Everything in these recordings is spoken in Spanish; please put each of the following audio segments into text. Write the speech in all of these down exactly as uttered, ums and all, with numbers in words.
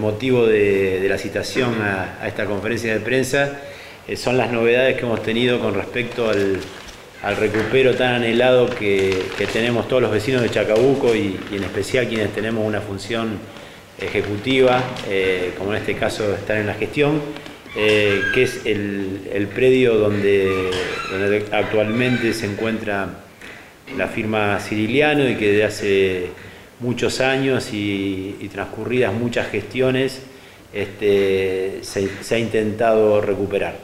motivo de, de la citación a, a esta conferencia de prensa eh, son las novedades que hemos tenido con respecto al, al recupero tan anhelado que, que tenemos todos los vecinos de Chacabuco y, y en especial quienes tenemos una función ejecutiva, eh, como en este caso estar en la gestión, eh, que es el, el predio donde, donde actualmente se encuentra la firma Cirigliano y que desde hace muchos años y, y transcurridas muchas gestiones este, se, se ha intentado recuperar.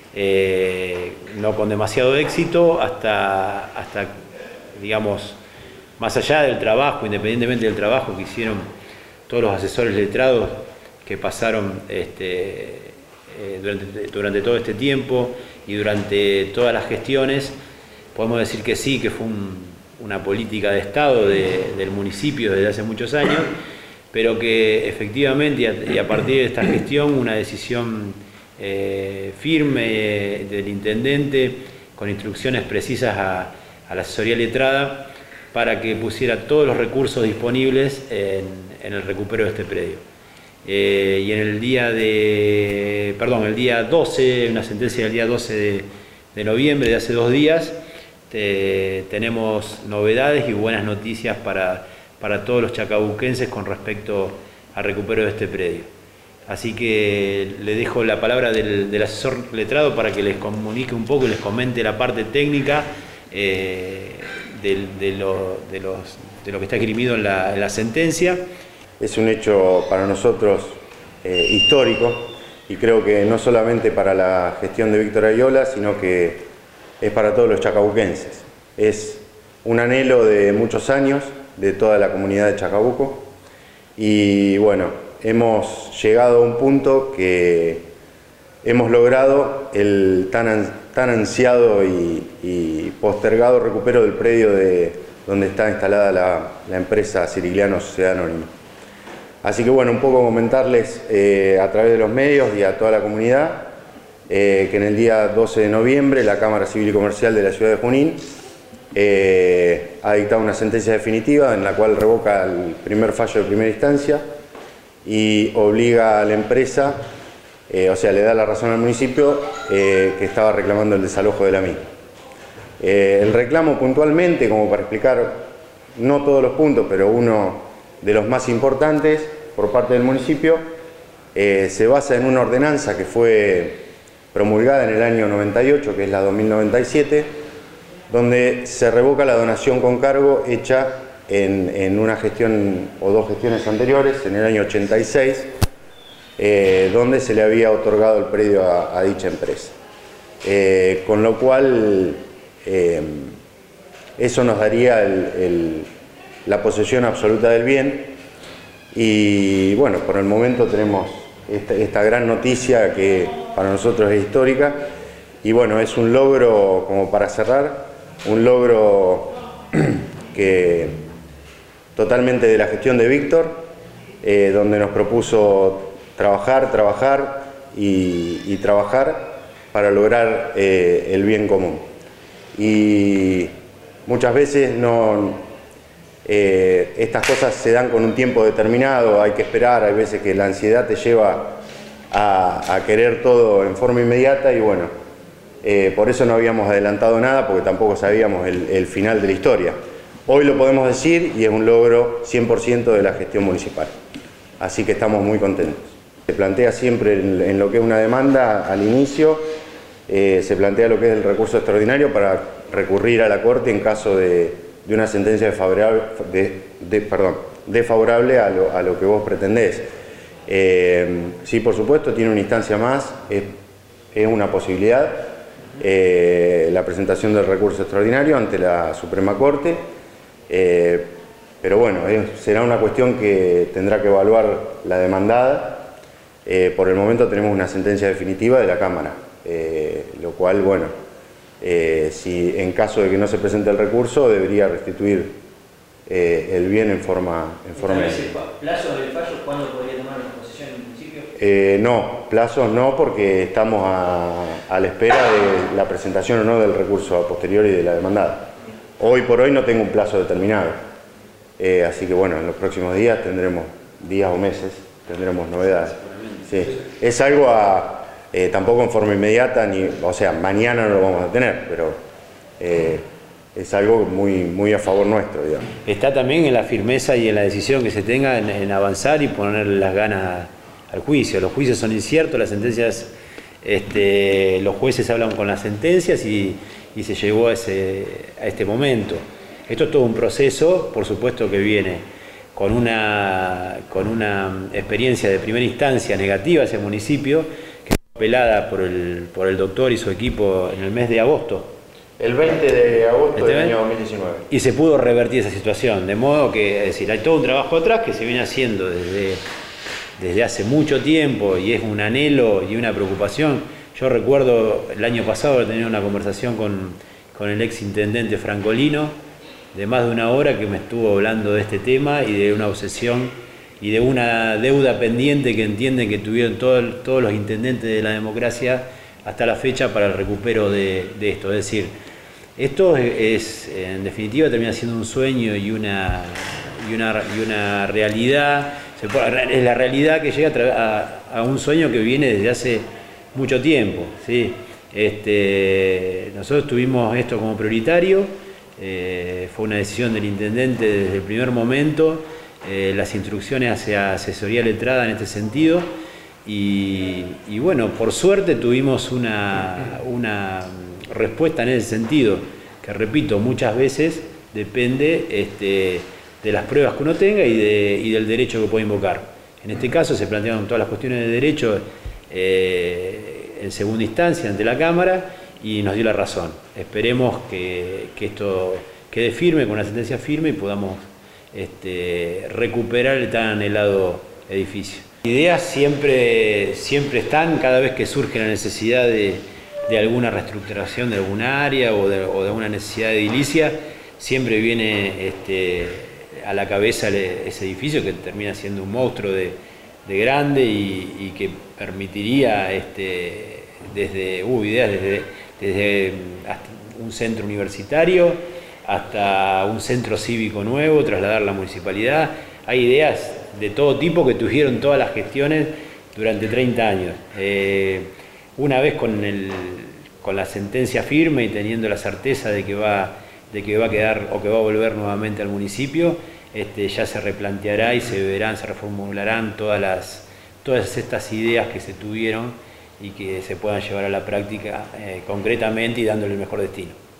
Eh, no con demasiado éxito, hasta, hasta, digamos, más allá del trabajo, independientemente del trabajo que hicieron todos los asesores letrados que pasaron este, eh, durante, durante todo este tiempo y durante todas las gestiones, podemos decir que sí, que fue un, una política de Estado de, del municipio desde hace muchos años, pero que efectivamente, y a, y a partir de esta gestión, una decisión eh, firme eh, del intendente, con instrucciones precisas a, a la asesoría letrada, para que pusiera todos los recursos disponibles en, en el recupero de este predio. Eh, y en el día de, perdón, el día doce, una sentencia del día doce de, de noviembre, de hace dos días, te, tenemos novedades y buenas noticias para, para todos los chacabuquenses con respecto al recupero de este predio. Así que le dejo la palabra del, del asesor letrado para que les comunique un poco y les comente la parte técnica eh, de, de, lo, de, los, de lo que está esgrimido en la, en la sentencia. Es un hecho para nosotros eh, histórico y creo que no solamente para la gestión de Víctor Ayola, sino que es para todos los chacabuquenses. Es un anhelo de muchos años de toda la comunidad de Chacabuco y bueno, hemos llegado a un punto que hemos logrado el tan, tan ansiado y, y postergado recupero del predio de donde está instalada la, la empresa Cirigliano Sociedad Anónima. Así que bueno, un poco comentarles eh, a través de los medios y a toda la comunidad eh, que en el día doce de noviembre la Cámara Civil y Comercial de la ciudad de Junín eh, ha dictado una sentencia definitiva en la cual revoca el primer fallo de primera instancia y obliga a la empresa, eh, o sea, le da la razón al municipio eh, que estaba reclamando el desalojo de la misma. Eh, el reclamo puntualmente, como para explicar no todos los puntos, pero uno de los más importantes por parte del municipio, eh, se basa en una ordenanza que fue promulgada en el año noventa y ocho, que es la dos mil noventa y siete, donde se revoca la donación con cargo hecha en, en una gestión o dos gestiones anteriores, en el año ochenta y seis, eh, donde se le había otorgado el predio a, a dicha empresa. Eh, con lo cual, eh, eso nos daría el, el la posesión absoluta del bien y bueno, por el momento tenemos esta, esta gran noticia que para nosotros es histórica y bueno, es un logro, como para cerrar, un logro que totalmente de la gestión de Víctor, eh, donde nos propuso trabajar, trabajar y, y trabajar para lograr eh, el bien común. Y muchas veces no Eh, estas cosas se dan con un tiempo determinado, hay que esperar, hay veces que la ansiedad te lleva a, a querer todo en forma inmediata y bueno, eh, por eso no habíamos adelantado nada porque tampoco sabíamos el, el final de la historia. Hoy lo podemos decir y es un logro cien por ciento de la gestión municipal, así que estamos muy contentos. Se plantea siempre en, en lo que es una demanda al inicio, eh, se plantea lo que es el recurso extraordinario para recurrir a la Corte en caso de de una sentencia desfavorable, de, de, perdón, desfavorable a lo, a lo que vos pretendés. Eh, sí, por supuesto, tiene una instancia más, es, es una posibilidad, eh, la presentación del recurso extraordinario ante la Suprema Corte, eh, pero bueno, eh, será una cuestión que tendrá que evaluar la demandada. Eh, por el momento tenemos una sentencia definitiva de la Cámara, eh, lo cual, bueno, Eh, si en caso de que no se presente el recurso, debería restituir eh, el bien en forma... En forma ¿El plazo del fallo cuándo podría tomar una posesión en el municipio? Eh, no, plazos no, porque estamos a, a la espera de la presentación o no del recurso a posteriori de la demandada. Hoy por hoy no tengo un plazo determinado, eh, así que bueno, en los próximos días tendremos, días o meses, tendremos novedades. Sí. Es algo a, eh, tampoco en forma inmediata, ni, o sea, mañana no lo vamos a tener, pero eh, es algo muy, muy a favor nuestro, digamos. Está también en la firmeza y en la decisión que se tenga en, en avanzar y poner las ganas al juicio. Los juicios son inciertos, las sentencias, este, los jueces hablan con las sentencias y, y se llegó a, ese, a este momento. Esto es todo un proceso, por supuesto que viene con una, con una experiencia de primera instancia negativa hacia el municipio, que fue apelada por el, por el doctor y su equipo en el mes de agosto. El veinte de agosto ¿Este del mes? año dos mil diecinueve. Y se pudo revertir esa situación, de modo que, es decir, hay todo un trabajo atrás que se viene haciendo desde, desde hace mucho tiempo y es un anhelo y una preocupación. Yo recuerdo el año pasado haber tenido una conversación con, con el ex intendente Francolino, de más de una hora, que me estuvo hablando de este tema y de una obsesión y de una deuda pendiente que entienden que tuvieron todo, todos los intendentes de la democracia hasta la fecha para el recupero de, de esto. Es decir, esto es, en definitiva, termina siendo un sueño y una, y una, y una realidad. Se puede, es la realidad que llega a, a, a un sueño que viene desde hace mucho tiempo, ¿sí? Este, nosotros tuvimos esto como prioritario. Eh, fue una decisión del intendente desde el primer momento, eh, las instrucciones hacia asesoría letrada en este sentido y, y bueno, por suerte tuvimos una, una respuesta en ese sentido, que repito, muchas veces depende este, de las pruebas que uno tenga y, de, y del derecho que puede invocar. En este caso se plantearon todas las cuestiones de derecho eh, en segunda instancia ante la Cámara, y nos dio la razón. Esperemos que, que esto quede firme, con una sentencia firme, y podamos este, recuperar el tan anhelado edificio. Ideas siempre, siempre están, cada vez que surge la necesidad de, de alguna reestructuración de alguna área o de, o de alguna necesidad de edilicia, siempre viene este, a la cabeza ese edificio que termina siendo un monstruo de, de grande y, y que permitiría este, desde, hubo ideas desde desde hasta un centro universitario hasta un centro cívico nuevo, trasladar la municipalidad. Hay ideas de todo tipo que tuvieron todas las gestiones durante treinta años. Eh, una vez con, el, con la sentencia firme y teniendo la certeza de que va, de que va a quedar o que va a volver nuevamente al municipio, este, ya se replanteará y se verán, se reformularán todas, las, todas estas ideas que se tuvieron y que se puedan llevar a la práctica eh, concretamente y dándole el mejor destino.